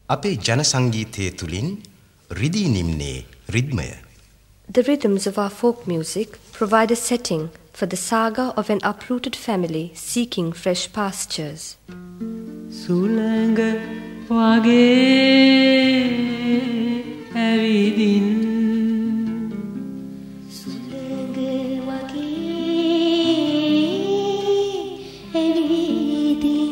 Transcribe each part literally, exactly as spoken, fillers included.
අපේ ජන සංගීතයේ තුලින් රිදී නිම්නේ රිද්මය. The rhythms of our folk music provide a setting for the saga of an uprooted family seeking fresh pastures. Sulanga wage avidin Sulanga wage avidin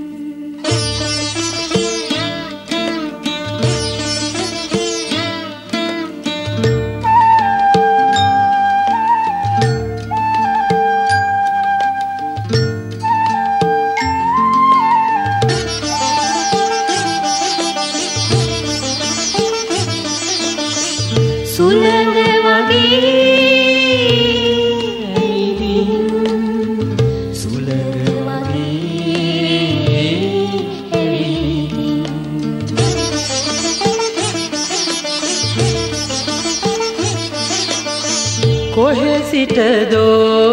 කොහෙ සිටදෝ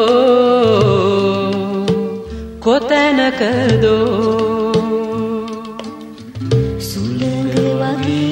කොතැනකදෝ සුළඟ වගේ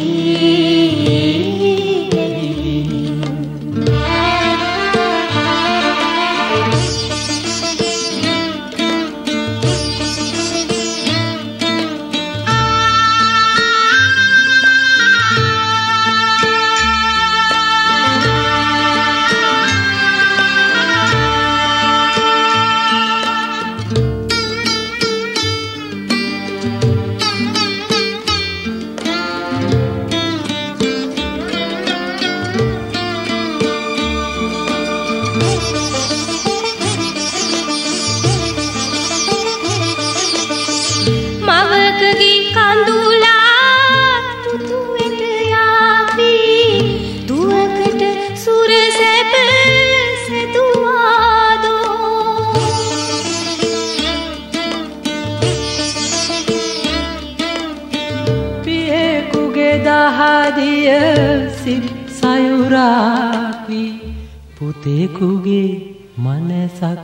දහදිය සිත් සයුරක් වී පුතෙකුගේ මනසක්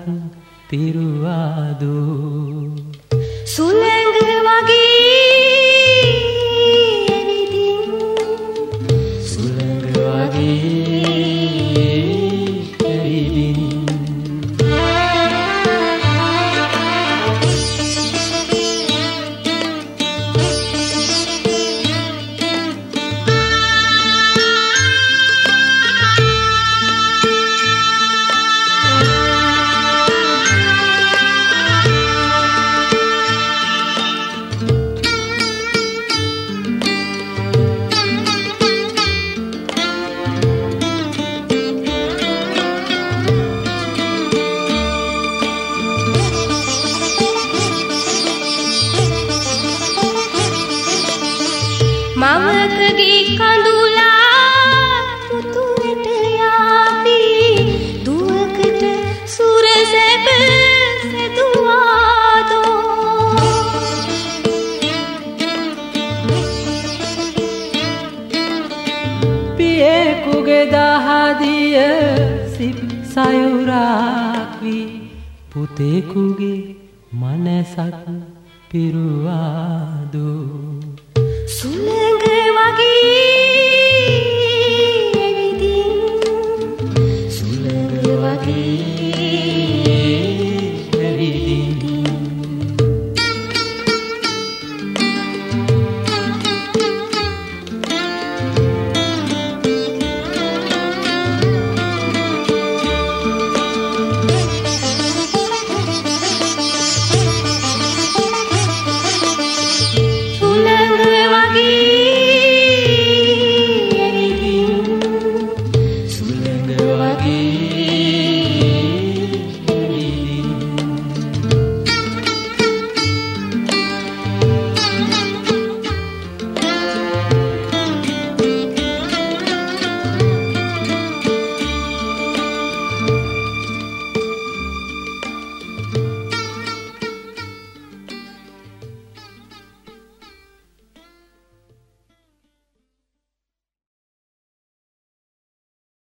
පිරුවාදෝ සුළඟ වගේ ඇවිදින් සුළඟ වගේ ඇවිදින් මවකගේ කඳුලා පුතුට යාවි දුවකට සුරසැප සැදුවාදෝ පියෙකුගේ දහදිය සිත් සයුරක් වී පුතෙකුගේ මනසක් පිරුවාදෝ සුළඟ